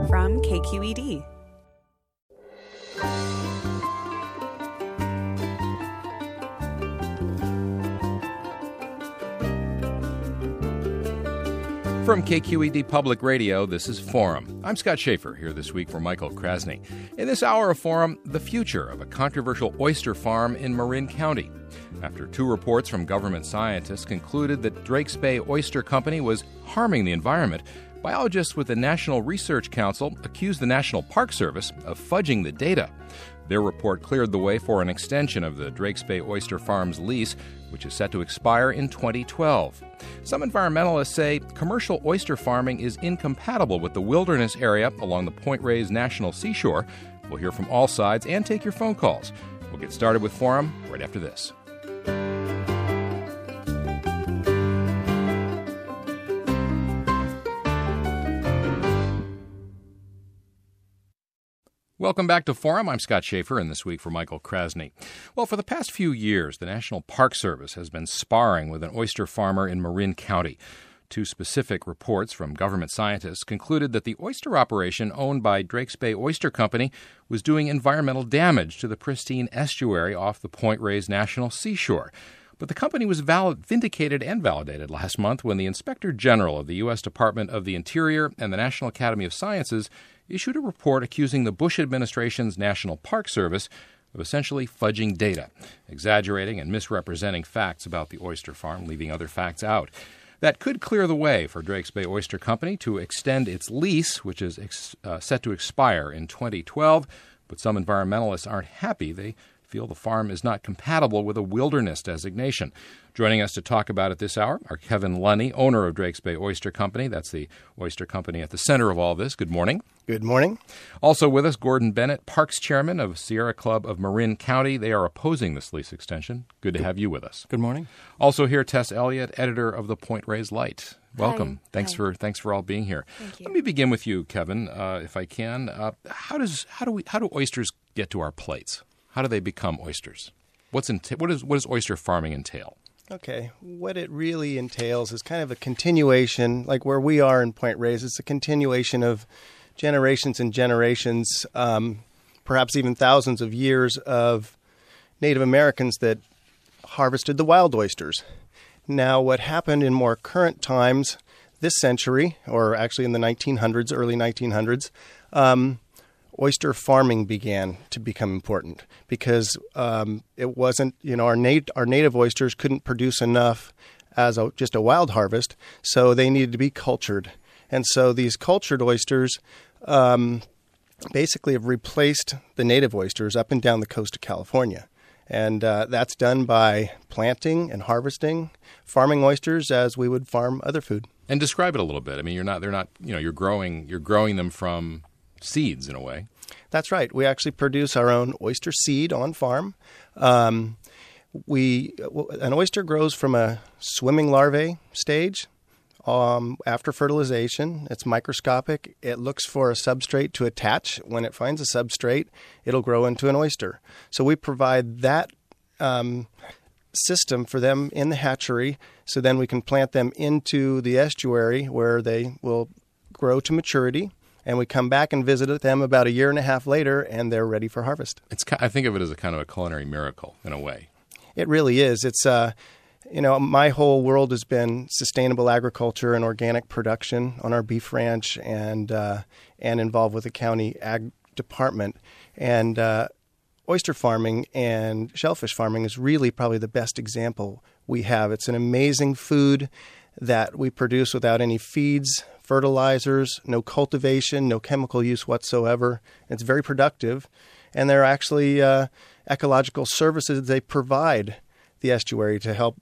from KQED. From KQED Public Radio, this is Forum. I'm Scott Schaefer, here this week for Michael Krasny. In this hour of Forum, the future of a controversial oyster farm in Marin County. After two reports from government scientists concluded that Drakes Bay Oyster Company was harming the environment, biologists with the National Research Council accused the National Park Service of fudging the data. Their report cleared the way for an extension of the Drakes Bay Oyster Farm's lease, which is set to expire in 2012. Some environmentalists say commercial oyster farming is incompatible with the wilderness area along the Point Reyes National Seashore. We'll hear from all sides and take your phone calls. We'll get started with Forum right after this. Welcome back to Forum. I'm Scott Schaefer, and this week for Michael Krasny. Well, for the past few years, the National Park Service has been sparring with an oyster farmer in Marin County. Two specific reports from government scientists concluded that the oyster operation owned by Drakes Bay Oyster Company was doing environmental damage to the pristine estuary off the Point Reyes National Seashore. But the company was vindicated and validated last month when the Inspector General of the U.S. Department of the Interior and the National Academy of Sciences issued a report accusing the Bush administration's National Park Service of essentially fudging data, exaggerating and misrepresenting facts about the oyster farm, leaving other facts out. That could clear the way for Drakes Bay Oyster Company to extend its lease, which is set to expire in 2012. But some environmentalists aren't happy. They feel the farm is not compatible with a wilderness designation. Joining us to talk about it this hour are Kevin Lunny, owner of Drakes Bay Oyster Company. That's the oyster company at the center of all this. Good morning. Good morning. Also with us, Gordon Bennett, Parks Chairman of Sierra Club of Marin County. They are opposing this lease extension. Good to have you with us. Good morning. Also here, Tess Elliott, editor of the Point Reyes Light. Welcome. Hi. Thanks for all being here. Thank you. Let me begin with you, Kevin, if I can. How do oysters get to our plates? How do they become oysters? What does oyster farming entail? Okay. What it really entails is kind of a continuation, like where we are in Point Reyes. It's a continuation of generations and generations, perhaps even thousands of years of Native Americans that harvested the wild oysters. Now, what happened in more current times this century, or actually in the 1900s, early 1900s, oyster farming began to become important because it wasn't, our native oysters couldn't produce enough as just a wild harvest, so they needed to be cultured. And so these cultured oysters basically have replaced the native oysters up and down the coast of California. And that's done by planting and harvesting, farming oysters as we would farm other food. And describe it a little bit. I mean, you're growing them from seeds in a way. That's right. We actually produce our own oyster seed on farm. An oyster grows from a swimming larvae stage after fertilization. It's microscopic. It looks for a substrate to attach. When it finds a substrate, it'll grow into an oyster. So we provide that system for them in the hatchery, so then we can plant them into the estuary where they will grow to maturity. And we come back and visit them about a year and a half later, and they're ready for harvest. I think of it as a kind of a culinary miracle in a way. It really is. It's my whole world has been sustainable agriculture and organic production on our beef ranch, and involved with the county ag department. And oyster farming and shellfish farming is really probably the best example we have. It's an amazing food that we produce without any feeds, fertilizers, no cultivation, no chemical use whatsoever. It's very productive, and there are actually ecological services they provide the estuary to help,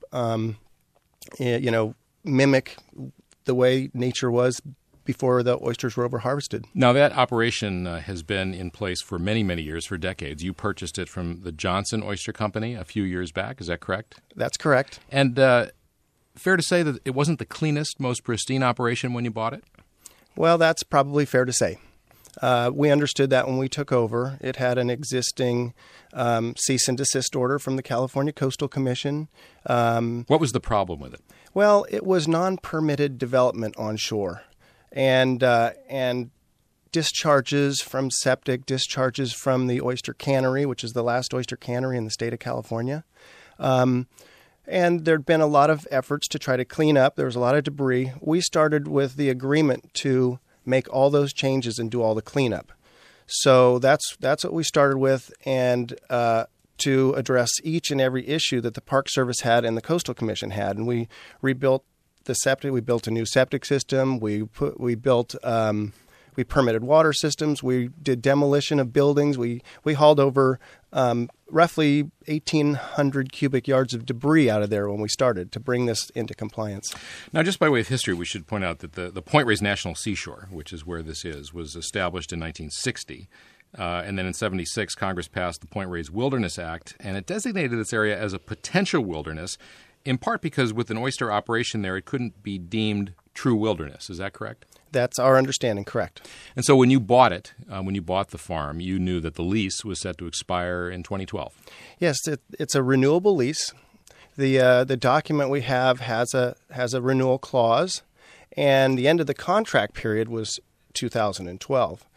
mimic the way nature was before the oysters were over-harvested. Now, that operation has been in place for many, many years, for decades. You purchased it from the Johnson Oyster Company a few years back. Is that correct? That's correct. And fair to say that it wasn't the cleanest, most pristine operation when you bought it? Well, that's probably fair to say. We understood that when we took over. It had an existing cease and desist order from the California Coastal Commission. What was the problem with it? Well, it was non-permitted development on shore. And discharges from septic, discharges from the oyster cannery, which is the last oyster cannery in the state of California. And there'd been a lot of efforts to try to clean up. There was a lot of debris. We started with the agreement to make all those changes and do all the cleanup. So that's what we started with, and to address each and every issue that the Park Service had and the Coastal Commission had. And we rebuilt the septic. We built a new septic system. We permitted water systems. We did demolition of buildings. We hauled over roughly 1,800 cubic yards of debris out of there when we started to bring this into compliance. Now, just by way of history, we should point out that the Point Reyes National Seashore, which is where this is, was established in 1960. And then in 1976, Congress passed the Point Reyes Wilderness Act, and it designated this area as a potential wilderness, in part because with an oyster operation there, it couldn't be deemed true wilderness. Is that correct? That's our understanding, correct. And so when you bought it, when you bought the farm, you knew that the lease was set to expire in 2012. Yes, it's a renewable lease. The document we have has a renewal clause, and the end of the contract period was 2012.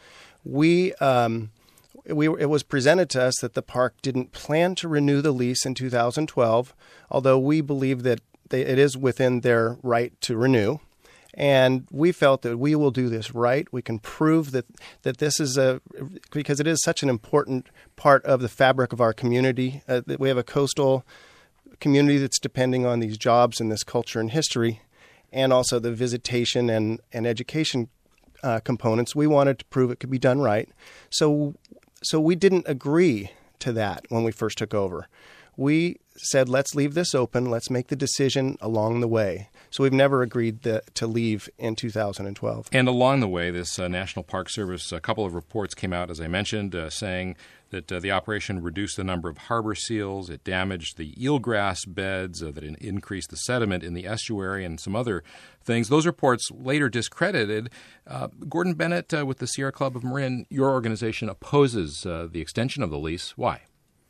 It was presented to us that the park didn't plan to renew the lease in 2012, although we believe that it is within their right to renew. And we felt that we will do this right. We can prove that this is because it is such an important part of the fabric of our community. We have a coastal community that's depending on these jobs and this culture and history, and also the visitation and education components. We wanted to prove it could be done right. So we didn't agree to that when we first took over. We said, let's leave this open. Let's make the decision along the way. So we've never agreed to leave in 2012. And along the way, this National Park Service, a couple of reports came out, as I mentioned, saying that the operation reduced the number of harbor seals, it damaged the eelgrass beds, that it increased the sediment in the estuary, and some other things. Those reports later discredited. Gordon Bennett with the Sierra Club of Marin, your organization opposes the extension of the lease. Why?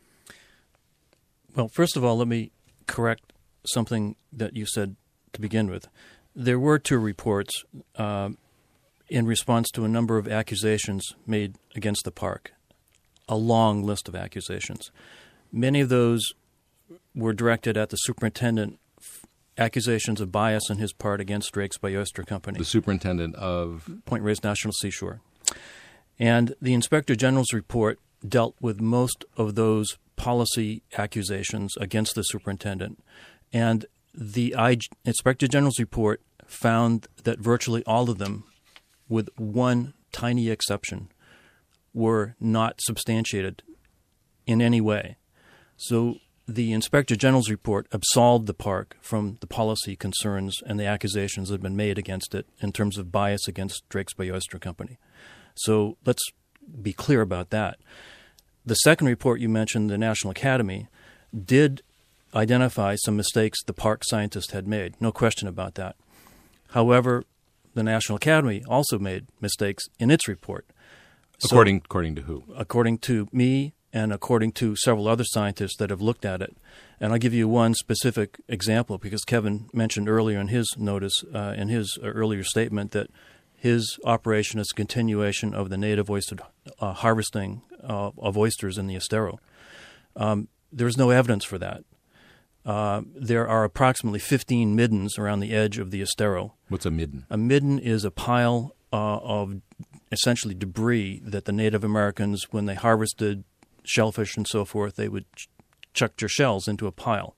Well, first of all, let me correct something that you said to begin with. There were two reports in response to a number of accusations made against the park, a long list of accusations. Many of those were directed at the superintendent, accusations of bias on his part against Drake's Bay Oyster Company. The superintendent of? Point Reyes National Seashore. And the Inspector General's report dealt with most of those policy accusations against the superintendent. And the Inspector General's report found that virtually all of them, with one tiny exception, were not substantiated in any way. So the Inspector General's report absolved the park from the policy concerns and the accusations that had been made against it in terms of bias against Drake's Bay Oyster Company. So let's be clear about that. The second report you mentioned, the National Academy, did identify some mistakes the park scientists had made. No question about that. However, the National Academy also made mistakes in its report. According to who? According to me and according to several other scientists that have looked at it. And I'll give you one specific example because Kevin mentioned earlier in his notice, in his earlier statement, that his operation is a continuation of the native oyster harvesting of oysters in the Estero. There's no evidence for that. There are approximately 15 middens around the edge of the Estero. What's a midden? A midden is a pile of essentially debris that the Native Americans, when they harvested shellfish and so forth, they would chuck their shells into a pile.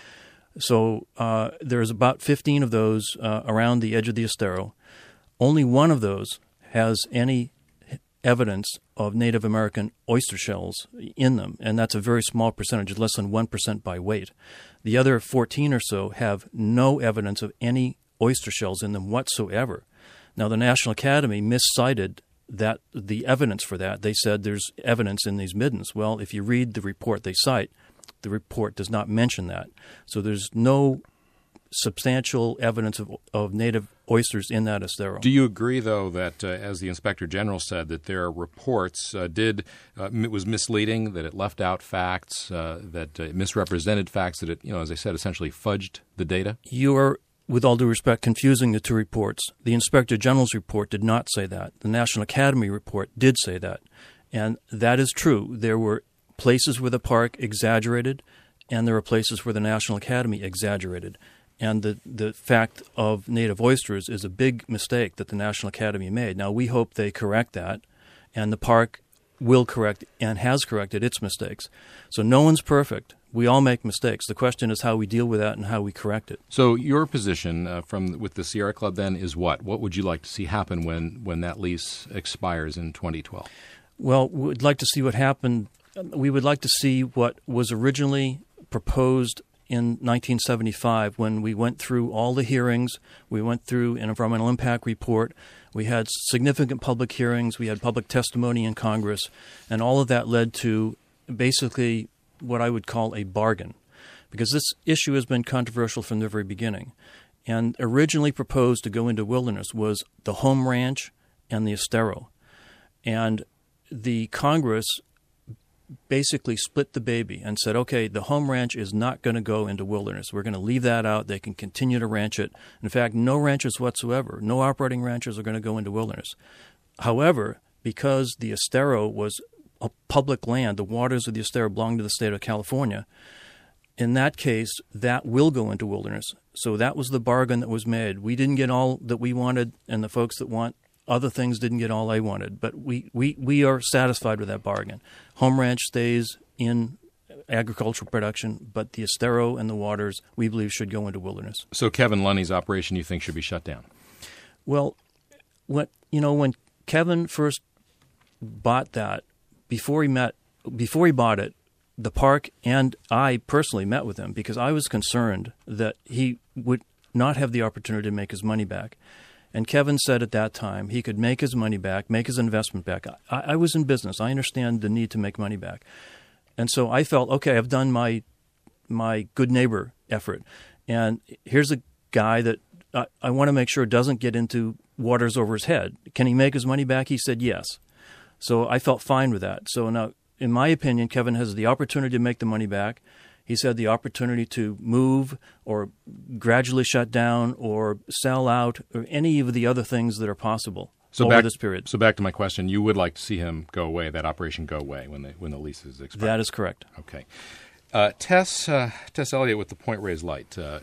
So there's about 15 of those around the edge of the Estero. Only one of those has any evidence of Native American oyster shells in them, and that's a very small percentage, less than 1% by weight. The other 14 or so have no evidence of any oyster shells in them whatsoever. Now, the National Academy miscited the evidence for that. They said there's evidence in these middens. Well, if you read the report they cite, the report does not mention that. So there's no substantial evidence of native oysters in that Estero. Do you agree, though, that as the Inspector General said, that their reports it was misleading, that it left out facts, that it misrepresented facts, that it, as I said, essentially fudged the data? You are with all due respect, confusing the two reports. The Inspector General's report did not say that. The National Academy report did say that. And that is true. There were places where the park exaggerated, and there were places where the National Academy exaggerated. And the fact of native oysters is a big mistake that the National Academy made. Now, we hope they correct that, and the park will correct and has corrected its mistakes. So no one's perfect. We all make mistakes. The question is how we deal with that and how we correct it. So your position with the Sierra Club then is what? What would you like to see happen when that lease expires in 2012? Well, we'd like to see what happened. We would like to see what was originally proposed in 1975 when we went through all the hearings. We went through an environmental impact report. We had significant public hearings. We had public testimony in Congress. And all of that led to basically what I would call a bargain, because this issue has been controversial from the very beginning. And originally proposed to go into wilderness was the home ranch and the Estero. And the Congress basically split the baby and said, okay, the home ranch is not going to go into wilderness. We're going to leave that out. They can continue to ranch it. In fact, no ranches whatsoever, no operating ranches are going to go into wilderness. However, because the Estero was a public land, the waters of the Estero belong to the state of California, in that case, that will go into wilderness. So that was the bargain that was made. We didn't get all that we wanted, and the folks that want other things didn't get all they wanted, but we are satisfied with that bargain. Home ranch stays in agricultural production, but the Estero and the waters, we believe, should go into wilderness. So Kevin Lunny's operation, you think, should be shut down? Well, when Kevin first bought that, before he bought it, the park and I personally met with him because I was concerned that he would not have the opportunity to make his money back. And Kevin said at that time he could make his money back, make his investment back. I was in business. I understand the need to make money back. And so I felt, okay, I've done my good neighbor effort. And here's a guy that I want to make sure doesn't get into waters over his head. Can he make his money back? He said yes. So I felt fine with that. So now, in my opinion, Kevin has the opportunity to make the money back. He's had the opportunity to move or gradually shut down or sell out or any of the other things that are possible over this period. So back to my question, you would like to see him go away, that operation go away when the lease is expired? That is correct. Okay. Tess Elliott with the Point Reyes Light, a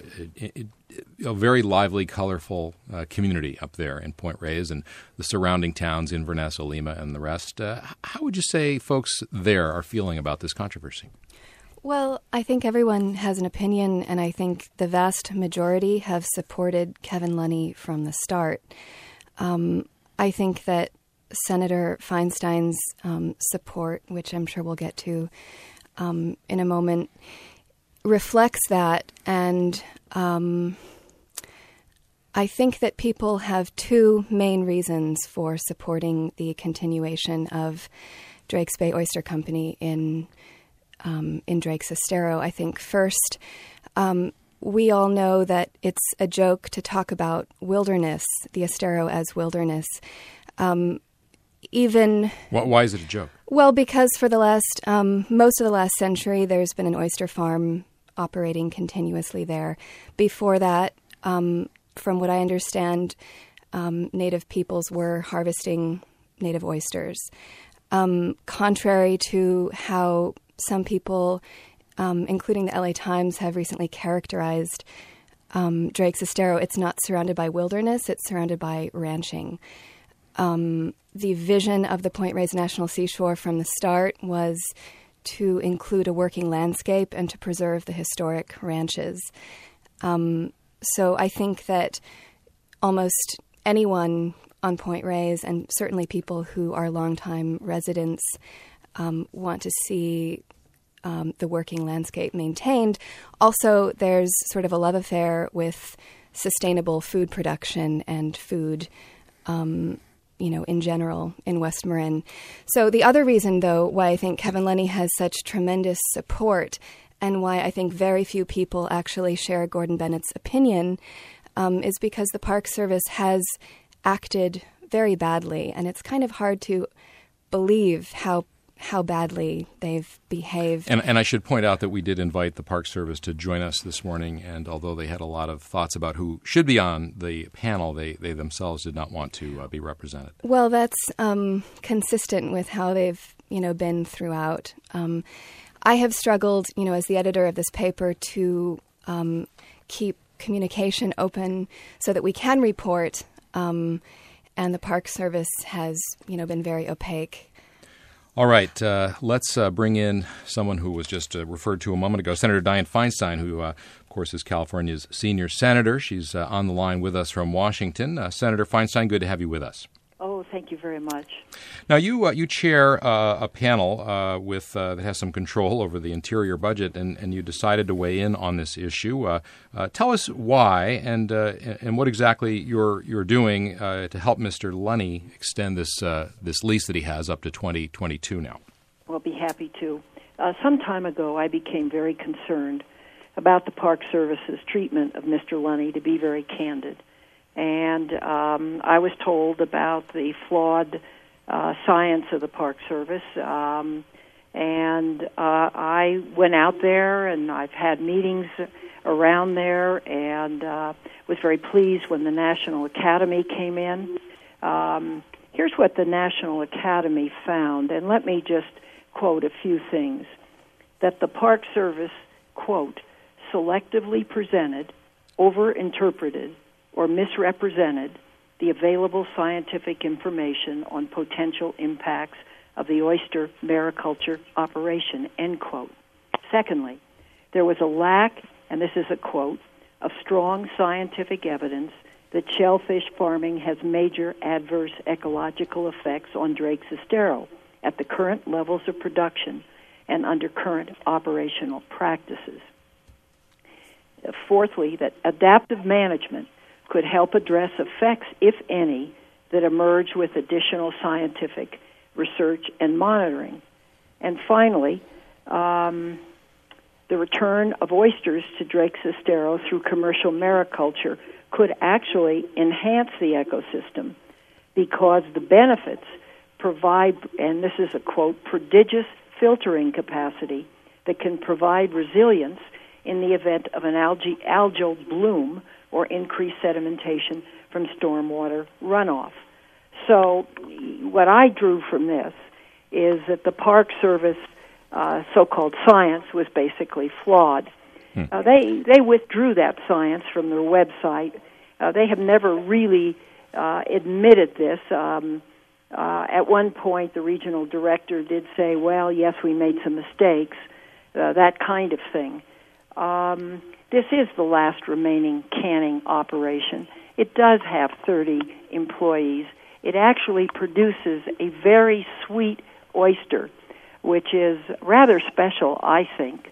very lively, colorful community up there in Point Reyes and the surrounding towns, Inverness, Olima, and the rest. How would you say folks there are feeling about this controversy? Well, I think everyone has an opinion, and I think the vast majority have supported Kevin Lunny from the start. I think that Senator Feinstein's support, which I'm sure we'll get to in a moment, reflects that. And I think that people have two main reasons for supporting the continuation of Drake's Bay Oyster Company in Drake's Estero. I think first, we all know that it's a joke to talk about wilderness, the Estero as wilderness. Why is it a joke? Well, because for the last, most of the last century, there's been an oyster farm operating continuously there. Before that, from what I understand, native peoples were harvesting native oysters. Contrary to how some people, including the LA Times, have recently characterized Drake's Estero, it's not surrounded by wilderness, it's surrounded by ranching. The vision of the Point Reyes National Seashore from the start was to include a working landscape and to preserve the historic ranches. So I think that almost anyone on Point Reyes, and certainly people who are longtime residents, want to see the working landscape maintained. Also, there's sort of a love affair with sustainable food production and food, in general in West Marin. So the other reason, though, why I think Kevin Lunny has such tremendous support and why I think very few people actually share Gordon Bennett's opinion is because the Park Service has acted very badly. And it's kind of hard to believe how how badly they've behaved. And I should point out that we did invite the Park Service to join us this morning, and although they had a lot of thoughts about who should be on the panel, they themselves did not want to be represented. Well, that's consistent with how they've been throughout. I have struggled, as the editor of this paper, to keep communication open so that we can report, and the Park Service has, been very opaque. All right, let's bring in someone who was just referred to a moment ago, Senator Dianne Feinstein, who, of course, is California's senior senator. She's on the line with us from Washington. Senator Feinstein, good to have you with us. Oh, thank you very much. Now, you chair a panel that has some control over the interior budget, and you decided to weigh in on this issue. Tell us why and what exactly you're doing to help Mr. Lunny extend this lease that he has up to 2022 now. I'll be happy to. Some time ago, I became very concerned about the Park Service's treatment of Mr. Lunny, to be very candid. And I was told about the flawed science of the Park Service, and I went out there, and I've had meetings around there, and was very pleased when the National Academy came in. Here's what the National Academy found, and let me just quote a few things. That the Park Service, quote, selectively presented, overinterpreted, or misrepresented the available scientific information on potential impacts of the oyster mariculture operation, end quote. Secondly, there was a lack, and this is a quote, of strong scientific evidence that shellfish farming has major adverse ecological effects on Drake's Estero at the current levels of production and under current operational practices. Fourthly, that adaptive management could help address effects, if any, that emerge with additional scientific research and monitoring. And finally, the return of oysters to Drake's Estero through commercial mariculture could actually enhance the ecosystem because the benefits provide, and this is a quote, prodigious filtering capacity that can provide resilience in the event of an algal bloom or increased sedimentation from stormwater runoff. So what I drew from this is that the Park Service so-called science was basically flawed. They withdrew that science from their website. They have never really admitted this. At one point, the regional director did say, well, yes, we made some mistakes, that kind of thing. This is the last remaining canning operation. It does have 30 employees. It actually produces a very sweet oyster, which is rather special, I think.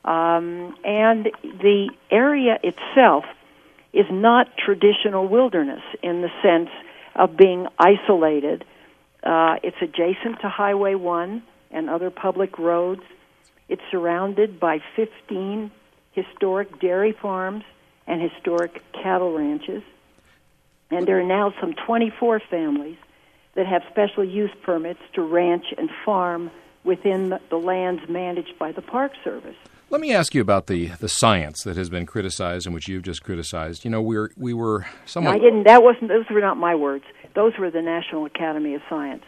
And the area itself is not traditional wilderness in the sense of being isolated. It's adjacent to Highway 1 and other public roads. It's surrounded by 15 historic dairy farms and historic cattle ranches. And there are now some 24 families that have special use permits to ranch and farm within the lands managed by the Park Service. Let me ask you about the science that has been criticized and which you've just criticized. You know, we were somewhat... No, I didn't. Those were not my words. Those were the National Academy of Science.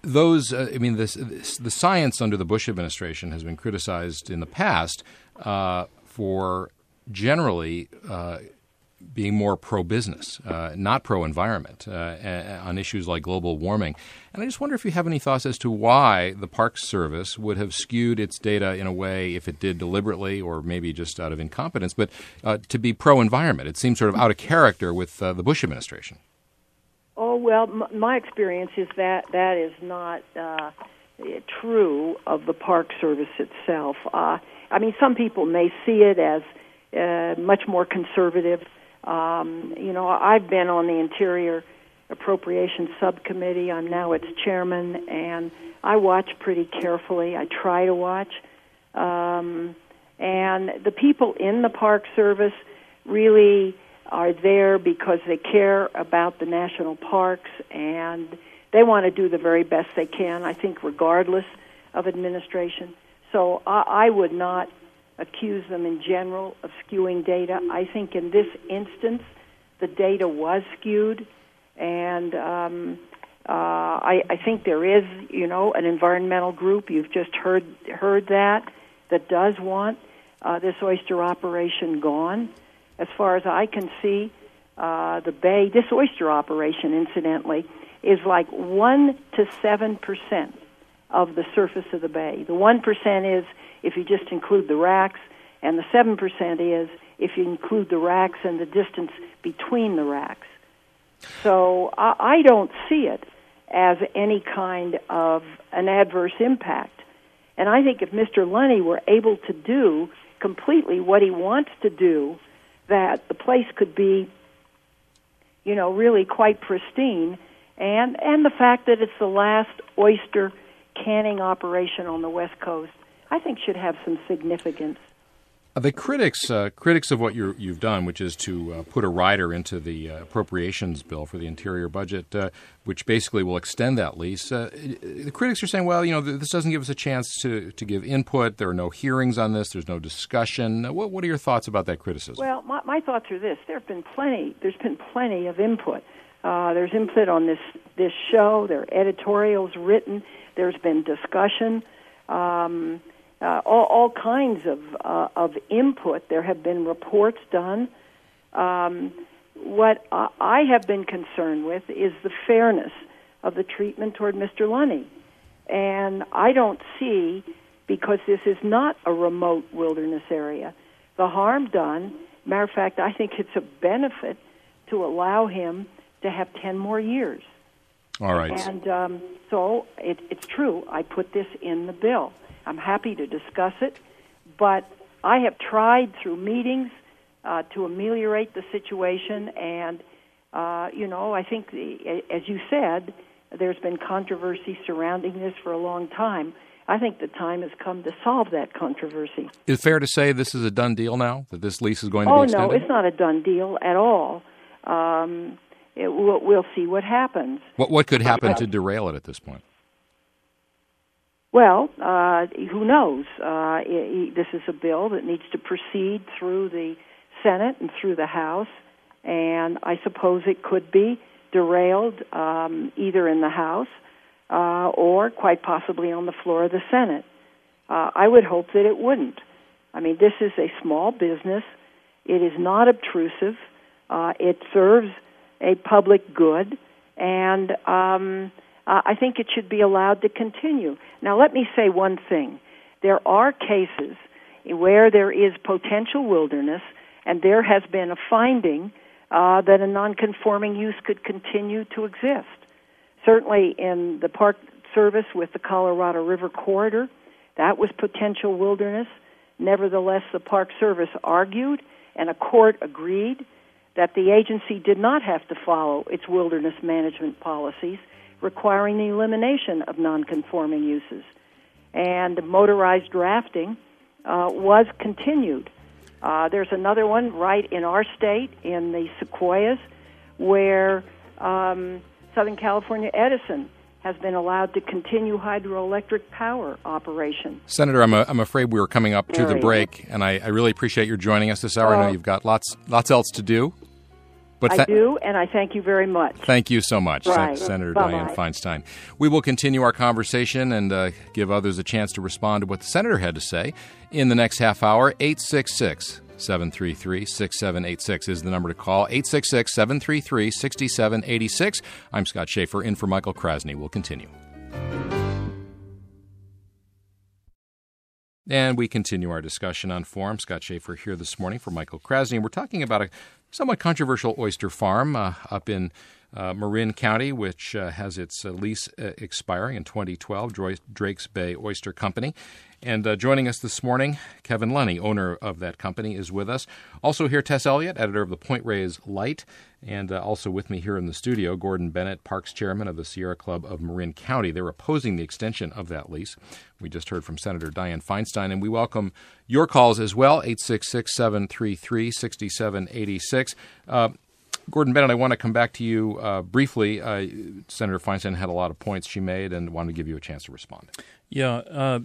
The science under the Bush administration has been criticized in the past for generally being more pro-business, not pro-environment, on issues like global warming. And I just wonder if you have any thoughts as to why the Park Service would have skewed its data in a way, if it did deliberately or maybe just out of incompetence, but to be pro-environment. It seems sort of out of character with the Bush administration. Oh, well, my experience is that is not true of the Park Service itself. I mean, some people may see it as much more conservative. I've been on the Interior Appropriations Subcommittee. I'm now its chairman, and I watch pretty carefully. I try to watch. And the people in the Park Service really are there because they care about the national parks, and they want to do the very best they can, I think, regardless of administration. So I would not accuse them in general of skewing data. I think in this instance, the data was skewed, and I think there is, an environmental group. You've just heard that does want this oyster operation gone. As far as I can see, the bay, this oyster operation, incidentally, is like 1 to 7% of the surface of the bay. The 1% is if you just include the racks, and the 7% is if you include the racks and the distance between the racks. So I don't see it as any kind of an adverse impact. And I think if Mr. Lunny were able to do completely what he wants to do, that the place could be, really quite pristine. And the fact that it's the last oyster canning operation on the West Coast, I think should have some significance. The critics of what you've done, which is to put a rider into the appropriations bill for the interior budget, which basically will extend that lease. The critics are saying, well, this doesn't give us a chance to give input. There are no hearings on this. There's no discussion. What are your thoughts about that criticism? Well, my thoughts are this: there's been plenty of input. There's input on this show. There are editorials written. There's been discussion. All kinds of input. There have been reports done. What I have been concerned with is the fairness of the treatment toward Mr. Lunny. And I don't see, because this is not a remote wilderness area, the harm done. Matter of fact, I think it's a benefit to allow him to have 10 more years. All right. And so it's true. I put this in the bill. I'm happy to discuss it, but I have tried through meetings to ameliorate the situation, and, I think, as you said, there's been controversy surrounding this for a long time. I think the time has come to solve that controversy. Is it fair to say this is a done deal now, that this lease is going to be extended? Oh, no, it's not a done deal at all. We'll see what happens. What could happen to derail it at this point? Well, who knows? This is a bill that needs to proceed through the Senate and through the House, and I suppose it could be derailed either in the House or quite possibly on the floor of the Senate. I would hope that it wouldn't. I mean, this is a small business. It is not obtrusive. It serves a public good, and I think it should be allowed to continue. Now, let me say one thing. There are cases where there is potential wilderness, and there has been a finding that a nonconforming use could continue to exist. Certainly in the Park Service with the Colorado River Corridor, that was potential wilderness. Nevertheless, the Park Service argued, and a court agreed, that the agency did not have to follow its wilderness management policies, requiring the elimination of nonconforming uses. And motorized rafting was continued. There's another one right in our state, in the Sequoias, where Southern California Edison has been allowed to continue hydroelectric power operation. Senator, I'm afraid we were coming up to the break, and I really appreciate your joining us this hour. I know you've got lots else to do. But I do, and I thank you very much. Thank you so much, right. Senator Bye-bye. Dianne Feinstein. We will continue our conversation and give others a chance to respond to what the Senator had to say in the next half hour. 866-733-6786 is the number to call. 866-733-6786. I'm Scott Schaefer, in for Michael Krasny. We'll continue. And we continue our discussion on Forum. Scott Schaefer here this morning for Michael Krasny. We're talking about a somewhat controversial oyster farm up in Marin County, which has its lease expiring in 2012, Drakes Bay Oyster Company. And joining us this morning, Kevin Lunny, owner of that company, is with us. Also here, Tess Elliott, editor of the Point Reyes Light. And also with me here in the studio, Gordon Bennett, Parks Chairman of the Sierra Club of Marin County. They're opposing the extension of that lease. We just heard from Senator Dianne Feinstein, and we welcome your calls as well, 866-733-6786. Gordon Bennett, I want to come back to you briefly. Senator Feinstein had a lot of points she made and wanted to give you a chance to respond. Yeah.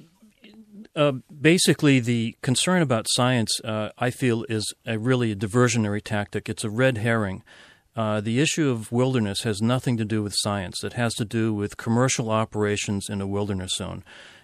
Basically, the concern about science, I feel, is really a diversionary tactic. It's a red herring. The issue of wilderness has nothing to do with science. It has to do with commercial operations in a wilderness zone.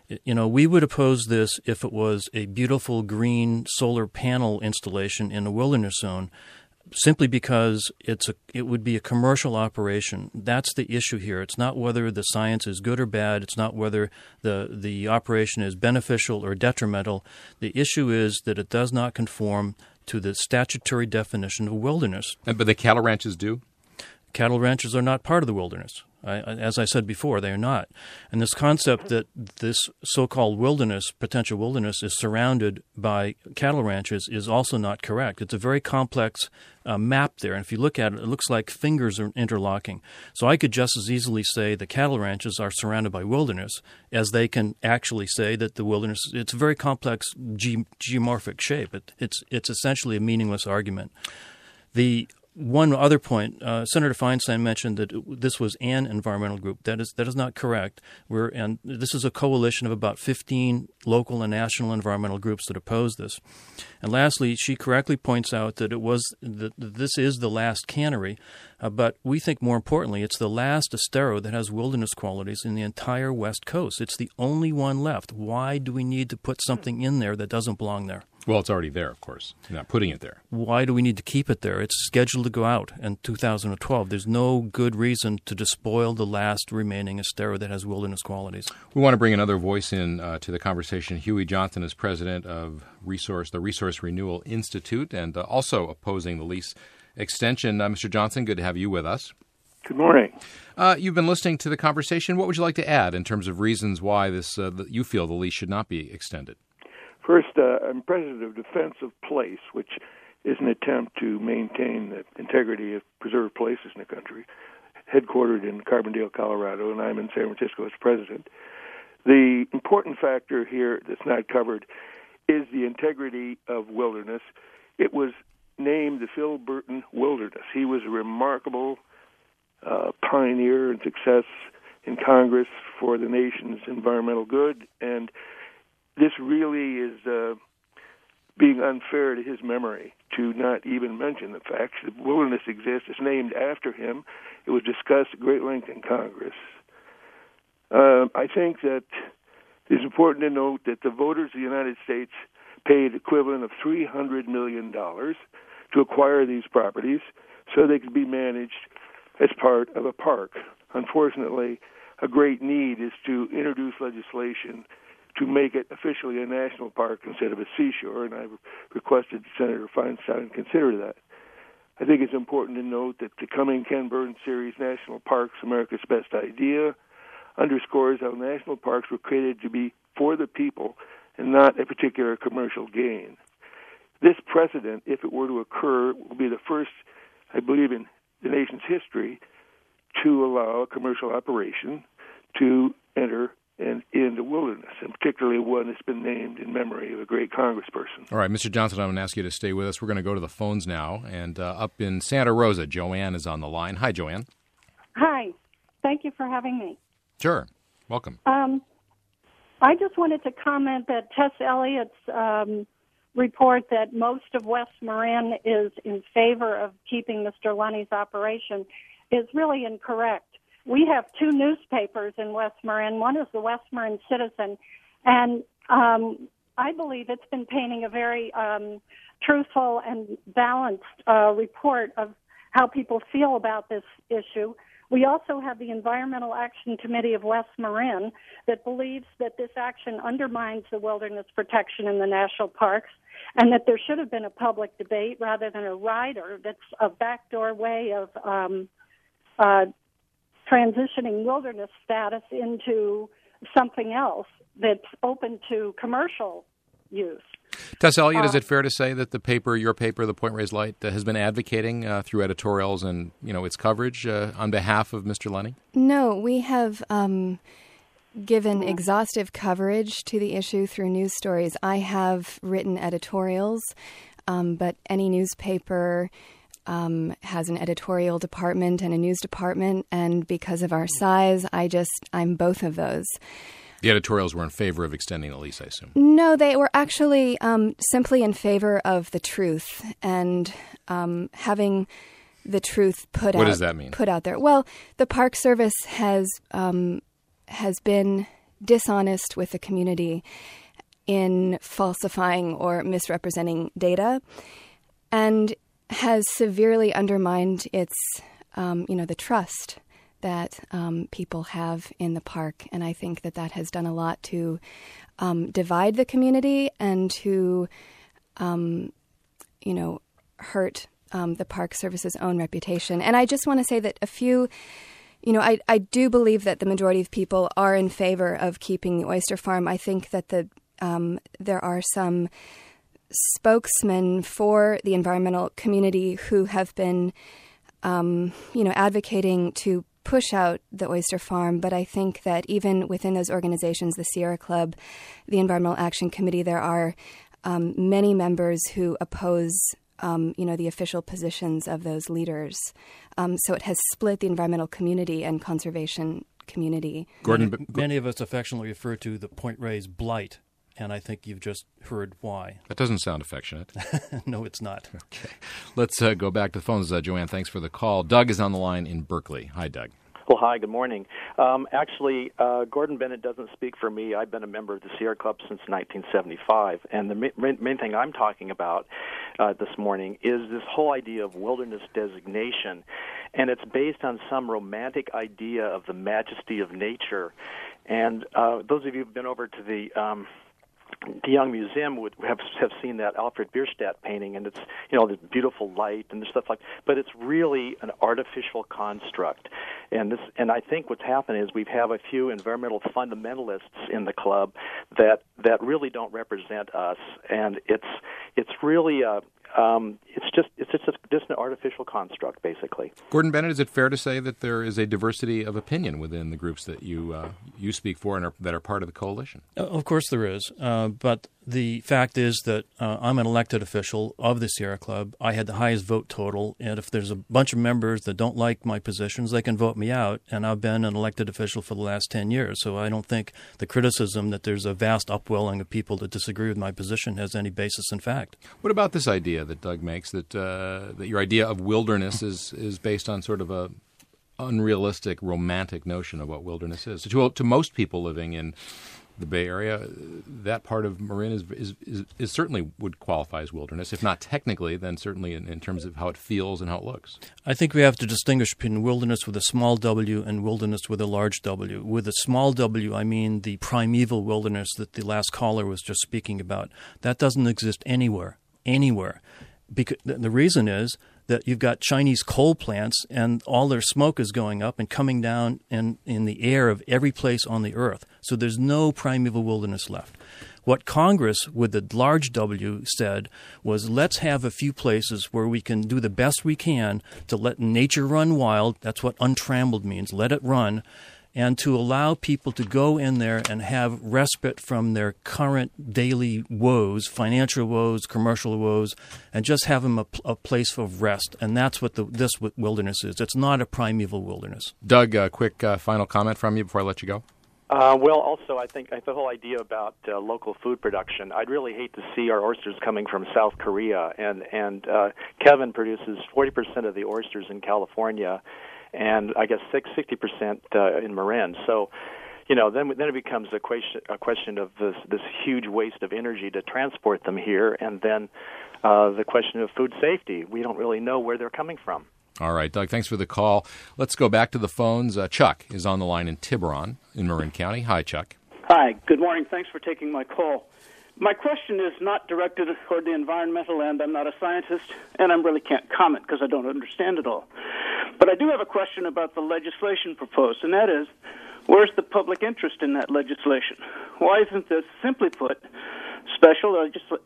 We would oppose this if it was a beautiful green solar panel installation in a wilderness zone, simply because it would be a commercial operation. That's the issue here. It's not whether the science is good or bad. It's not whether the operation is beneficial or detrimental. The issue is that it does not conform to the statutory definition of wilderness. But the cattle ranches do? Cattle ranches are not part of the wilderness. As I said before, they are not. And this concept that this so-called wilderness, potential wilderness, is surrounded by cattle ranches is also not correct. It's a very complex map there. And if you look at it, it looks like fingers are interlocking. So I could just as easily say the cattle ranches are surrounded by wilderness as they can actually say that the wilderness, it's a very complex geomorphic shape. It's essentially a meaningless argument. The one other point, Senator Feinstein mentioned that this was an environmental group. That is not correct. And this is a coalition of about 15 local and national environmental groups that oppose this. And lastly, she correctly points out that this is the last cannery, but we think more importantly, it's the last estero that has wilderness qualities in the entire West Coast. It's the only one left. Why do we need to put something in there that doesn't belong there? Well, it's already there, of course. You're not putting it there. Why do we need to keep it there? It's scheduled to go out in 2012. There's no good reason to despoil the last remaining estero that has wilderness qualities. We want to bring another voice in to the conversation. Huey Johnson is president of the Resource Renewal Institute, and also opposing the lease extension. Mr. Johnson, good to have you with us. Good morning. You've been listening to the conversation. What would you like to add in terms of reasons why you feel the lease should not be extended? First, I'm president of Defense of Place, which is an attempt to maintain the integrity of preserved places in the country, headquartered in Carbondale, Colorado, and I'm in San Francisco as president. The important factor here that's not covered is the integrity of wilderness. It was named the Phil Burton Wilderness. He was a remarkable pioneer and success in Congress for the nation's environmental good, and this really is being unfair to his memory to not even mention the fact that wilderness exists. It's named after him. It was discussed at great length in Congress. I think that it's important to note that the voters of the United States paid equivalent of $300 million to acquire these properties so they could be managed as part of a park. Unfortunately, a great need is to introduce legislation to make it officially a national park instead of a seashore, and I've requested Senator Feinstein consider that. I think it's important to note that the coming Ken Burns series, National Parks, America's Best Idea, underscores how national parks were created to be for the people and not a particular commercial gain. This precedent, if it were to occur, will be the first, I believe, in the nation's history to allow a commercial operation to enter and in the wilderness, and particularly one that's been named in memory of a great congressperson. All right, Mr. Johnson, I'm going to ask you to stay with us. We're going to go to the phones now, and up in Santa Rosa, Joanne is on the line. Hi, Joanne. Hi. Thank you for having me. Sure. Welcome. I just wanted to comment that Tess Elliott's report that most of West Marin is in favor of keeping Mr. Lunny's operation is really incorrect. We have two newspapers in West Marin. One is the West Marin Citizen, and I believe it's been painting a very truthful and balanced report of how people feel about this issue. We also have the Environmental Action Committee of West Marin that believes that this action undermines the wilderness protection in the national parks and that there should have been a public debate rather than a rider that's a backdoor way of transitioning wilderness status into something else that's open to commercial use. Tess Elliott, is it fair to say that your paper, the Point Reyes Light, has been advocating through editorials and its coverage on behalf of Mr. Lunny? No, we have given exhaustive coverage to the issue through news stories. I have written editorials, but any newspaper has an editorial department and a news department, and because of our size, I'm both of those. The editorials were in favor of extending the lease, I assume. No, they were actually simply in favor of the truth and having the truth put out. What does that mean? Put out there. Well, the Park Service has been dishonest with the community in falsifying or misrepresenting data, and has severely undermined its, the trust that people have in the park. And I think that has done a lot to divide the community and to, hurt the Park Service's own reputation. And I just want to say that I do believe that the majority of people are in favor of keeping the oyster farm. I think that there are some spokesmen for the environmental community who have been, advocating to push out the oyster farm. But I think that even within those organizations, the Sierra Club, the Environmental Action Committee, there are many members who oppose the official positions of those leaders. So it has split the environmental community and conservation community. Gordon, many of us affectionately refer to the Point Reyes blight, and I think you've just heard why. That doesn't sound affectionate. No, it's not. Okay. Let's go back to the phones. Joanne, thanks for the call. Doug is on the line in Berkeley. Hi, Doug. Well, hi, good morning. Actually, Gordon Bennett doesn't speak for me. I've been a member of the Sierra Club since 1975, and the main thing I'm talking about this morning is this whole idea of wilderness designation, and it's based on some romantic idea of the majesty of nature. And those of you who've been over to the Young Museum would have seen that Alfred Bierstadt painting, and it's the beautiful light and the stuff but it's really an artificial construct. And I think what's happened is we have a few environmental fundamentalists in the club that really don't represent us, and it's really it's just an artificial construct, basically. Gordon Bennett, is it fair to say that there is a diversity of opinion within the groups that you speak for and that are part of the coalition? Of course there is, but the fact is that I'm an elected official of the Sierra Club. I had the highest vote total, and if there's a bunch of members that don't like my positions, they can vote me out, and I've been an elected official for the last 10 years, so I don't think the criticism that there's a vast upwelling of people that disagree with my position has any basis in fact. What about this idea that Doug makes, that your idea of wilderness is based on sort of a unrealistic, romantic notion of what wilderness is? To most people living in the Bay Area, that part of Marin is certainly would qualify as wilderness. If not technically, then certainly in terms of how it feels and how it looks. I think we have to distinguish between wilderness with a small w and wilderness with a large W. With a small w, I mean the primeval wilderness that the last caller was just speaking about. That doesn't exist anywhere. Because the reason is that you've got Chinese coal plants and all their smoke is going up and coming down in the air of every place on the earth. So there's no primeval wilderness left. What Congress, with the large W, said was, let's have a few places where we can do the best we can to let nature run wild. That's what untrammeled means. Let it run. And to allow people to go in there and have respite from their current daily woes, financial woes, commercial woes, and just have them a place of rest. And that's what this wilderness is. It's not a primeval wilderness. Doug, a quick final comment from you before I let you go. Well, also, I think the whole idea about local food production, I'd really hate to see our oysters coming from South Korea. And Kevin produces 40% of the oysters in California, and I guess 60% in Marin. So, then it becomes a question of this huge waste of energy to transport them here, and then the question of food safety. We don't really know where they're coming from. All right, Doug, thanks for the call. Let's go back to the phones. Chuck is on the line in Tiburon in Marin County. Hi, Chuck. Hi, good morning. Thanks for taking my call. My question is not directed toward the environmental end. I'm not a scientist, and I really can't comment because I don't understand it all. But I do have a question about the legislation proposed, and that is, where's the public interest in that legislation? Why isn't this, simply put, special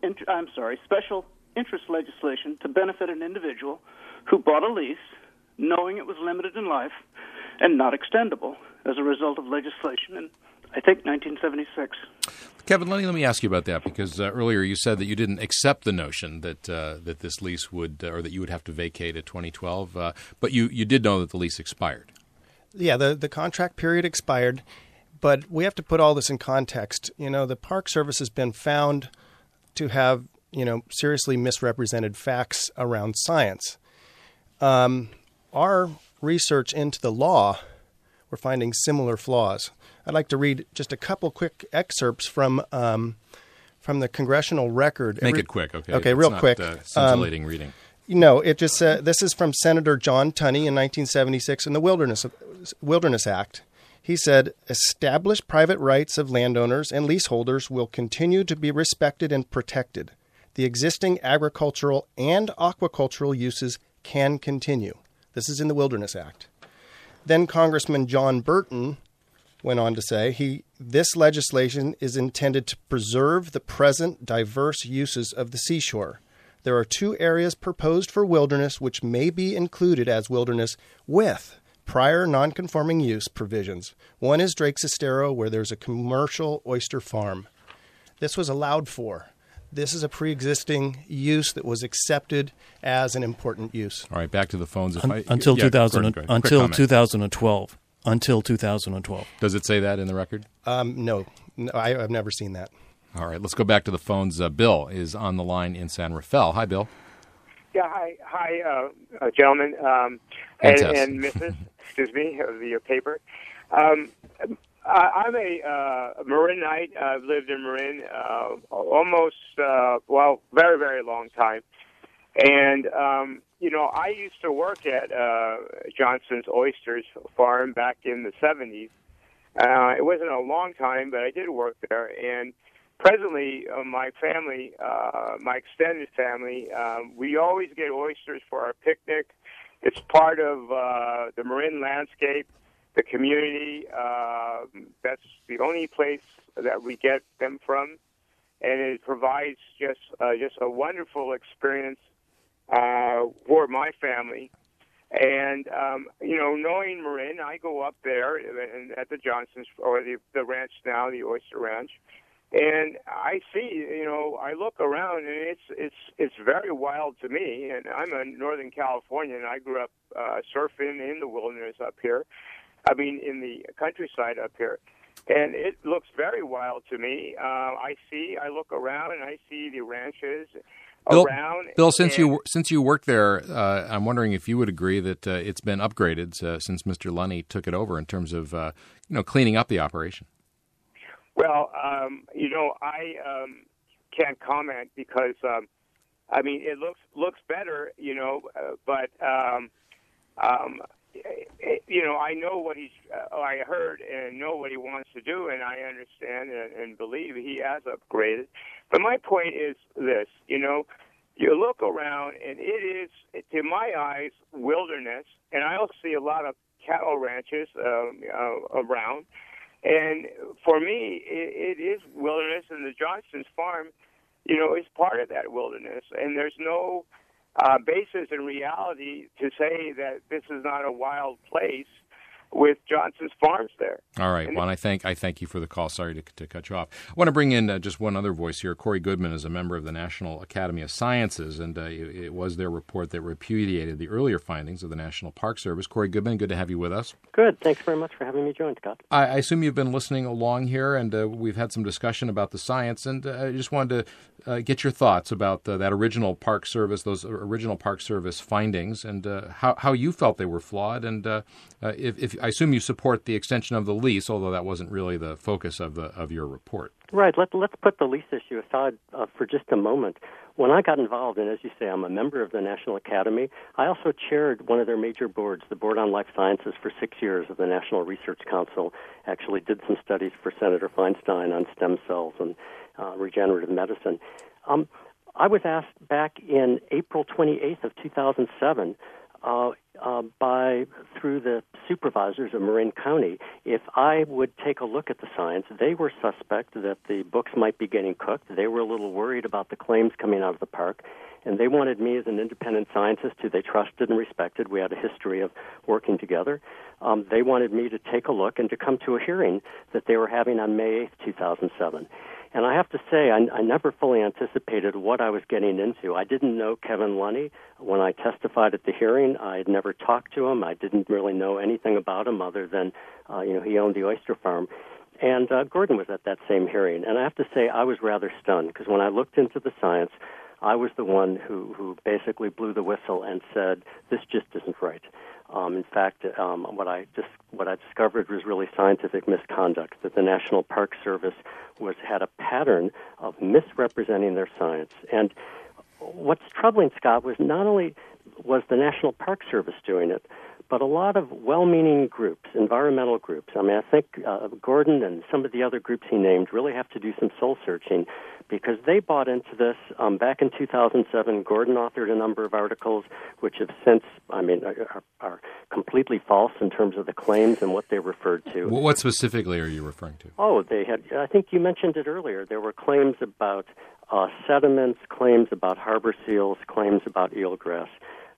interest legislation to benefit an individual who bought a lease knowing it was limited in life and not extendable as a result of legislation in I think 1976. Kevin, let me ask you about that, because earlier you said that you didn't accept the notion that that this lease would, or that you would have to vacate at 2012, but you did know that the lease expired. Yeah, the contract period expired, but we have to put all this in context. The Park Service has been found to have, seriously misrepresented facts around science. Our research into the law, we're finding similar flaws. I'd like to read just a couple quick excerpts from the congressional record. Make it quick, okay? Okay, real quick. Scintillating reading. It just said, this is from Senator John Tunney in 1976 in the Wilderness Act. He said, established private rights of landowners and leaseholders will continue to be respected and protected. The existing agricultural and aquacultural uses can continue. This is in the Wilderness Act. Then Congressman John Burton went on to say, this legislation is intended to preserve the present diverse uses of the seashore. There are 2 areas proposed for wilderness which may be included as wilderness with prior nonconforming use provisions. One is Drake's Estero, where there's a commercial oyster farm. This was allowed for. This is a pre-existing use that was accepted as an important use. All right, back to the phones. Until 2012. Until 2012. Does it say that in the record? No, I've never seen that. All right, let's go back to the phones. Bill is on the line in San Rafael. Hi, Bill. Yeah, hi, gentlemen, and Mrs. Excuse me, of your paper. I'm a Marinite. I've lived in Marin almost, very, very long time. And, I used to work at Johnson's Oysters Farm back in the 70s. It wasn't a long time, but I did work there. And presently, my family, my extended family, we always get oysters for our picnic. It's part of the Marin landscape, the community. That's the only place that we get them from, and it provides just a wonderful experience for my family. And knowing Marin, I go up there and at the Johnsons, or the ranch now, the Oyster Ranch, and I see, I look around, and it's very wild to me. And I'm a Northern Californian, and I grew up surfing in the wilderness up here. In the countryside up here. And it looks very wild to me. I look around, and I see the ranches around. Bill, since you work there, I'm wondering if you would agree that it's been upgraded since Mr. Lunny took it over in terms of cleaning up the operation. Well, I can't comment because it looks better, but I know what I heard and know what he wants to do, and I understand and believe he has upgraded. But my point is this, you look around, and it is, to my eyes, wilderness, and I also see a lot of cattle ranches around. And for me, it is wilderness, and the Johnston's farm, is part of that wilderness. And there's no basis in reality to say that this is not a wild place with Johnson's farms there. All right. Well, I thank you for the call. Sorry to cut you off. I want to bring in just one other voice here. Corey Goodman is a member of the National Academy of Sciences, and it was their report that repudiated the earlier findings of the National Park Service. Corey Goodman, good to have you with us. Good. Thanks very much for having me join, Scott. I assume you've been listening along here, and we've had some discussion about the science, and I just wanted to get your thoughts about that original Park Service, those original Park Service findings, and how you felt they were flawed, and if I assume you support the extension of the lease, although that wasn't really the focus of your report. Right. Let's put the lease issue aside for just a moment. When I got involved, and as you say, I'm a member of the National Academy, I also chaired one of their major boards, the Board on Life Sciences, for 6 years of the National Research Council. Actually did some studies for Senator Feinstein on stem cells and regenerative medicine. I was asked back in April 28th of 2007 through the supervisors of Marin County. If I would take a look at the science, they were suspect that the books might be getting cooked. They were a little worried about the claims coming out of the park, and they wanted me as an independent scientist who they trusted and respected. We had a history of working together. They wanted me to take a look and to come to a hearing that they were having on May 8th, 2007. And I have to say, I never fully anticipated what I was getting into. I didn't know Kevin Lunny when I testified at the hearing. I had never talked to him. I didn't really know anything about him other than, he owned the oyster farm. And Gordon was at that same hearing. And I have to say, I was rather stunned, because when I looked into the science, I was the one who basically blew the whistle and said, this just isn't right. In fact, what I discovered was really scientific misconduct, that the National Park Service had a pattern of misrepresenting their science. And what's troubling, Scott, was not only was the National Park Service doing it, but a lot of well-meaning groups, environmental groups. I mean, I think Gordon and some of the other groups he named really have to do some soul-searching, because they bought into this. Back in 2007, Gordon authored a number of articles which have since, are completely false in terms of the claims and what they referred to. What specifically are you referring to? Oh, they had, I think you mentioned it earlier, there were claims about sediments, claims about harbor seals, claims about eelgrass.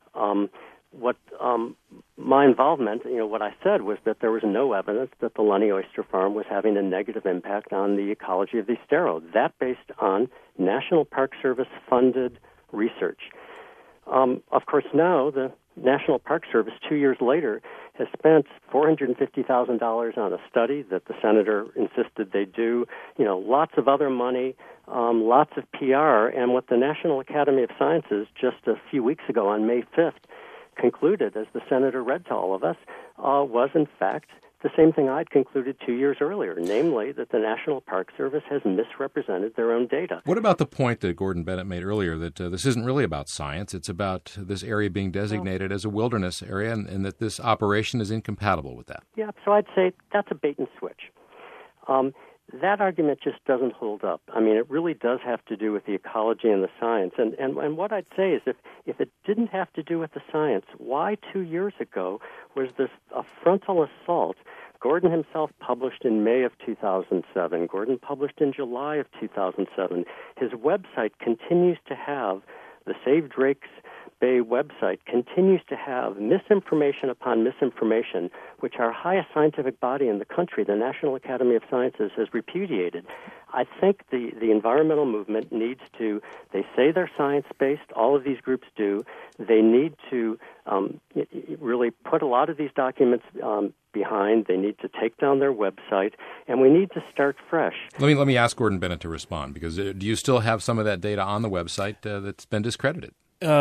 My involvement, what I said was that there was no evidence that the Lunny Oyster Farm was having a negative impact on the ecology of the Estero. That based on National Park Service funded research. Of course, now the National Park Service, 2 years later, has spent $450,000 on a study that the senator insisted they do. Lots of other money, lots of PR, and what the National Academy of Sciences just a few weeks ago on May 5th concluded, as the senator read to all of us, was in fact the same thing I'd concluded 2 years earlier, namely that the National Park Service has misrepresented their own data. What about the point that Gordon Bennett made earlier, that this isn't really about science, it's about this area being designated as a wilderness area, and that this operation is incompatible with that? Yeah, so I'd say that's a bait and switch. That argument just doesn't hold up. I mean, it really does have to do with the ecology and the science. And what I'd say is if it didn't have to do with the science, why 2 years ago was this a frontal assault? Gordon himself published in May of 2007. Gordon published in July of 2007. His website continues to have, the Save Drake's Bay website continues to have misinformation upon misinformation, which our highest scientific body in the country, the National Academy of Sciences, has repudiated. I think the environmental movement needs to, they say they're science-based, all of these groups do, they need to really put a lot of these documents behind. They need to take down their website, and we need to start fresh. Let me ask Gordon Bennett to respond, because do you still have some of that data on the website that's been discredited?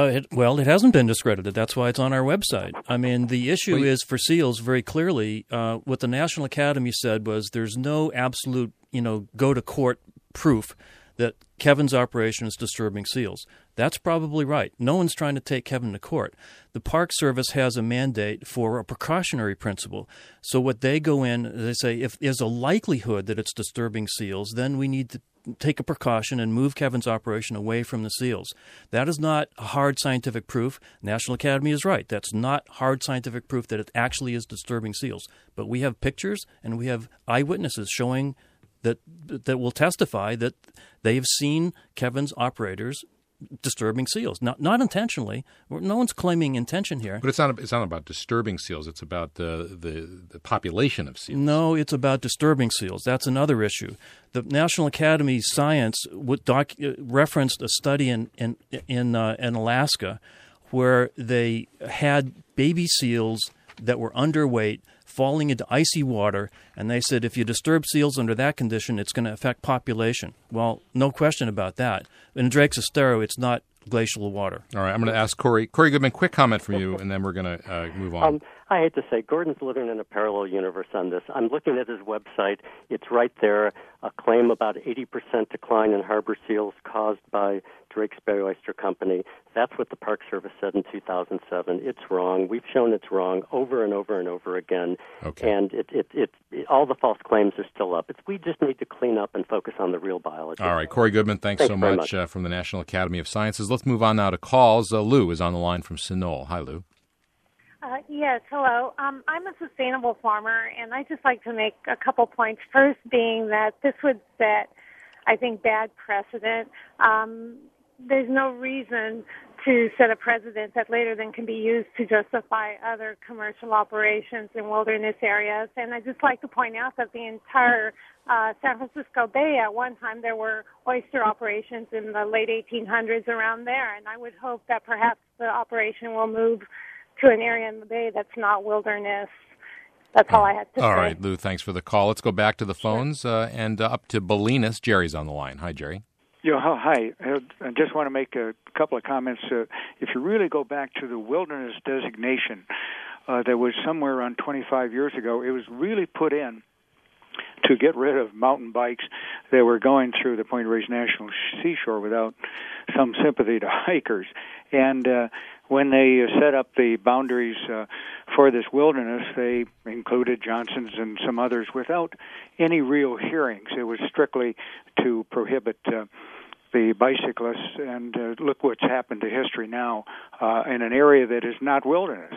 It hasn't been discredited. That's why it's on our website. I mean, the issue is for seals very clearly. What the National Academy said was there's no absolute, go-to-court proof that Kevin's operation is disturbing seals. That's probably right. No one's trying to take Kevin to court. The Park Service has a mandate for a precautionary principle. So what they go in, they say, if there's a likelihood that it's disturbing seals, then we need to take a precaution and move Kevin's operation away from the seals. That is not hard scientific proof. National Academy is right. That's not hard scientific proof that it actually is disturbing seals. But we have pictures and we have eyewitnesses showing that will testify that they have seen Kevin's operators disturbing seals. Not intentionally. No one's claiming intention here. But it's not about disturbing seals. It's about the population of seals. No, it's about disturbing seals. That's another issue. The National Academy of Science referenced a study in Alaska where they had baby seals that were underweight falling into icy water, and they said if you disturb seals under that condition, it's going to affect population. Well, no question about that. In Drake's Estero, it's not glacial water. All right, I'm going to ask Corey Goodman, quick comment from you, and then we're going to move on. I hate to say, Gordon's living in a parallel universe on this. I'm looking at his website. It's right there, a claim about 80% decline in harbor seals caused by Drake's Bay Oyster Company. That's what the Park Service said in 2007. It's wrong. We've shown it's wrong over and over and over again. Okay. And all the false claims are still up. We just need to clean up and focus on the real biology. All right, Corey Goodman, thanks so much from the National Academy of Sciences. Let's move on now to calls. Lou is on the line from Sunol. Hi, Lou. Yes, hello. I'm a sustainable farmer, and I'd just like to make a couple points. First being that this would set, I think, bad precedent. There's no reason to set a precedent that later then can be used to justify other commercial operations in wilderness areas. And I'd just like to point out that the entire San Francisco Bay, at one time, there were oyster operations in the late 1800s around there, and I would hope that perhaps the operation will move to an area in the Bay that's not wilderness. That's all I had to say. All right, Lou, thanks for the call. Let's go back to the phones and up to Bolinas. Jerry's on the line. Hi, Jerry. Hi. I just want to make a couple of comments. If you really go back to the wilderness designation that was somewhere around 25 years ago, it was really put in to get rid of mountain bikes that were going through the Point Reyes National Seashore without some sympathy to hikers. And when they set up the boundaries for this wilderness, they included Johnson's and some others without any real hearings. It was strictly to prohibit the bicyclists, and look what's happened to history now in an area that is not wilderness.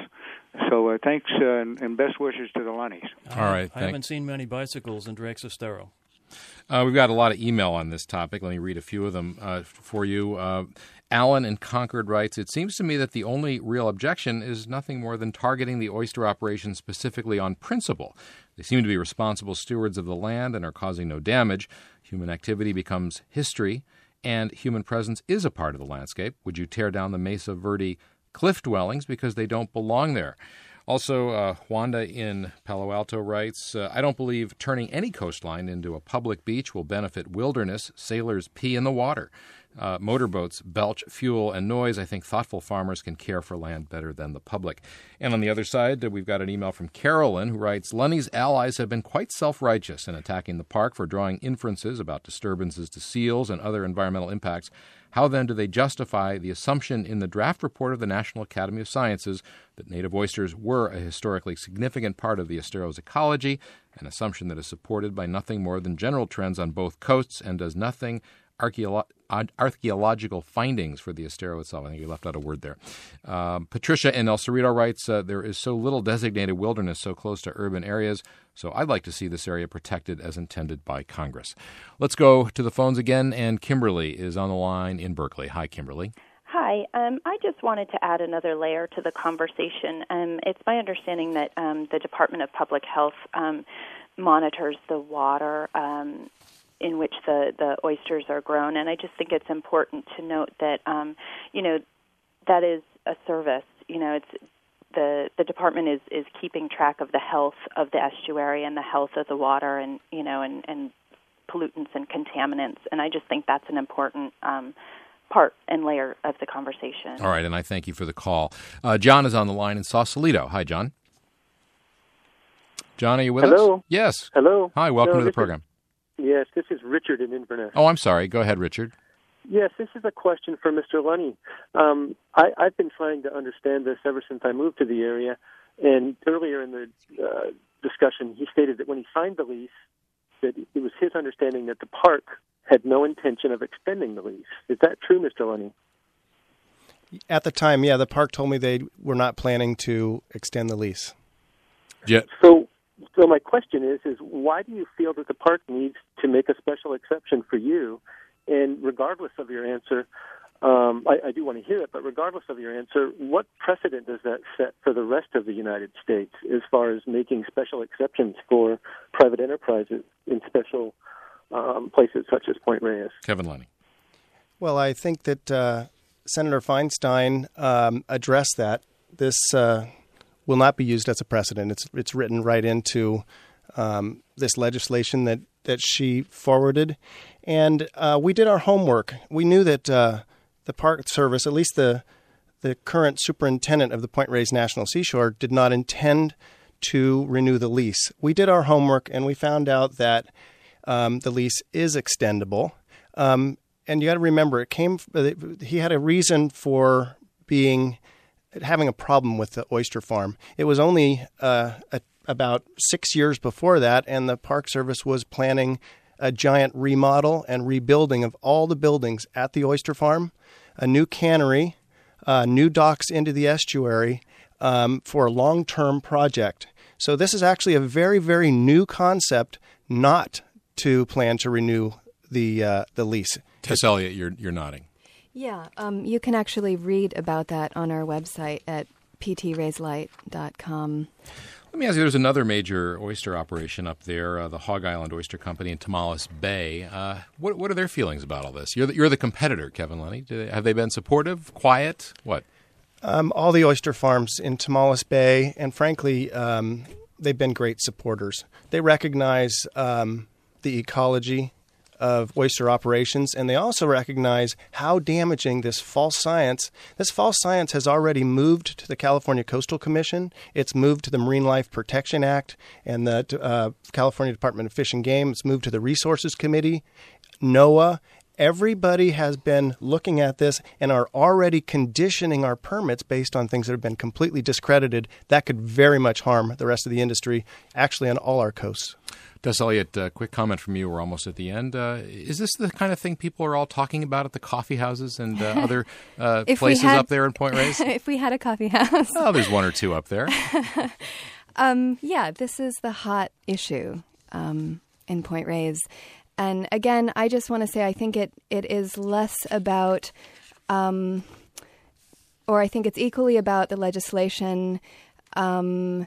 So thanks and best wishes to the Lunnies. All right. I haven't seen many bicycles in Drake's Estero. We've got a lot of email on this topic. Let me read a few of them for you. Alan in Concord writes, "It seems to me that the only real objection is nothing more than targeting the oyster operation specifically on principle. They seem to be responsible stewards of the land and are causing no damage. Human activity becomes history, and human presence is a part of the landscape. Would you tear down the Mesa Verde cliff dwellings because they don't belong there?" Also, Wanda in Palo Alto writes, "I don't believe turning any coastline into a public beach will benefit wilderness. Sailors pee in the water. Motorboats belch fuel and noise. I think thoughtful farmers can care for land better than the public." And on the other side, we've got an email from Carolyn who writes, "Lunny's allies have been quite self-righteous in attacking the park for drawing inferences about disturbances to seals and other environmental impacts. How then do they justify the assumption in the draft report of the National Academy of Sciences that native oysters were a historically significant part of the Estero's ecology, an assumption that is supported by nothing more than general trends on both coasts and does nothing archaeological findings for the Estero itself?" I think you left out a word there. Patricia in El Cerrito writes, "There is so little designated wilderness so close to urban areas, so I'd like to see this area protected as intended by Congress." Let's go to the phones again, and Kimberly is on the line in Berkeley. Hi, Kimberly. Hi. I just wanted to add another layer to the conversation. It's my understanding that the Department of Public Health monitors the water in which the oysters are grown, and I just think it's important to note that that is a service. It's the department is keeping track of the health of the estuary and the health of the water, and and pollutants and contaminants, and I just think that's an important part and layer of the conversation. All right, and I thank you for the call. John is on the line in Sausalito. Hi, John. John, are you with us? Hello. Yes. Hello. Hi, welcome to the program. Yes, this is Richard in Inverness. Oh, I'm sorry. Go ahead, Richard. Yes, this is a question for Mr. Lunny. I've been trying to understand this ever since I moved to the area, and earlier in the discussion, he stated that when he signed the lease, that it was his understanding that the park had no intention of extending the lease. Is that true, Mr. Lunny? At the time, yeah, the park told me they were not planning to extend the lease. Yeah. So my question is why do you feel that the park needs to make a special exception for you? And regardless of your answer, I do want to hear it, but regardless of your answer, what precedent does that set for the rest of the United States as far as making special exceptions for private enterprises in special places such as Point Reyes? Kevin Lunny. Well, I think that Senator Feinstein addressed that. This will not be used as a precedent. It's written right into this legislation that she forwarded. And we did our homework. We knew that the Park Service, at least the current superintendent of the Point Reyes National Seashore, did not intend to renew the lease. We did our homework, and we found out that the lease is extendable. And you got to remember, he had a reason for having a problem with the oyster farm. It was only about 6 years before that, and the Park Service was planning a giant remodel and rebuilding of all the buildings at the oyster farm, a new cannery, new docks into the estuary, for a long-term project. So this is actually a very, very new concept not to plan to renew the lease. Tess Elliott, you're nodding. Yeah, you can actually read about that on our website at ptraiselight.com. Let me ask you, there's another major oyster operation up there, the Hog Island Oyster Company in Tomales Bay. What are their feelings about all this? You're the competitor, Kevin Lunny. Have they been supportive, quiet, what? All the oyster farms in Tomales Bay, and frankly, they've been great supporters. They recognize the ecology of oyster operations, and they also recognize how damaging this false science has already moved to the California Coastal Commission. It's moved to the Marine Life Protection Act and the California Department of Fish and Game. It's moved to the Resources Committee, NOAA. Everybody has been looking at this and are already conditioning our permits based on things that have been completely discredited. That could very much harm the rest of the industry, actually on all our coasts. Tess Elliott, quick comment from you. We're almost at the end. Is this the kind of thing people are all talking about at the coffee houses and other places up there in Point Reyes? If we had a coffee house. Oh, there's one or two up there. Yeah, this is the hot issue in Point Reyes. And again, I just want to say I think it is less about, or I think it's equally about the legislation, and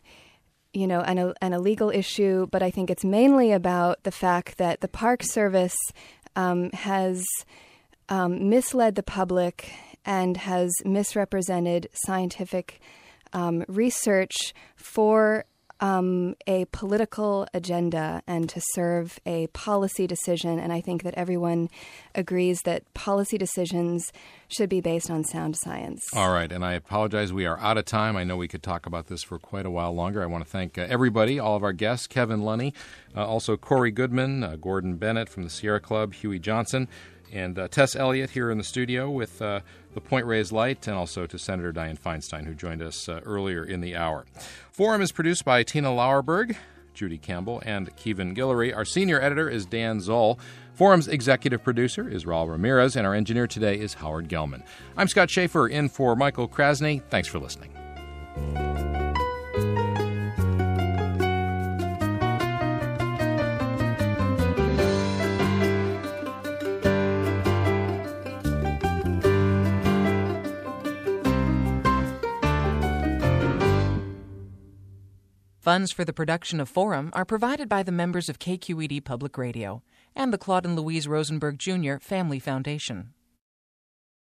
a legal issue, but I think it's mainly about the fact that the Park Service has misled the public and has misrepresented scientific research for a political agenda and to serve a policy decision. And I think that everyone agrees that policy decisions should be based on sound science. All right. And I apologize. We are out of time. I know we could talk about this for quite a while longer. I want to thank everybody, all of our guests, Kevin Lunny, also Corey Goodman, Gordon Bennett from the Sierra Club, Huey Johnson, and Tess Elliott here in the studio with the Point Reyes Light, and also to Senator Dianne Feinstein, who joined us earlier in the hour. Forum is produced by Tina Lauerberg, Judy Campbell, and Kevin Guillory. Our senior editor is Dan Zoll. Forum's executive producer is Raul Ramirez, and our engineer today is Howard Gelman. I'm Scott Schaefer, in for Michael Krasny. Thanks for listening. Funds for the production of Forum are provided by the members of KQED Public Radio and the Claude and Louise Rosenberg Jr. Family Foundation.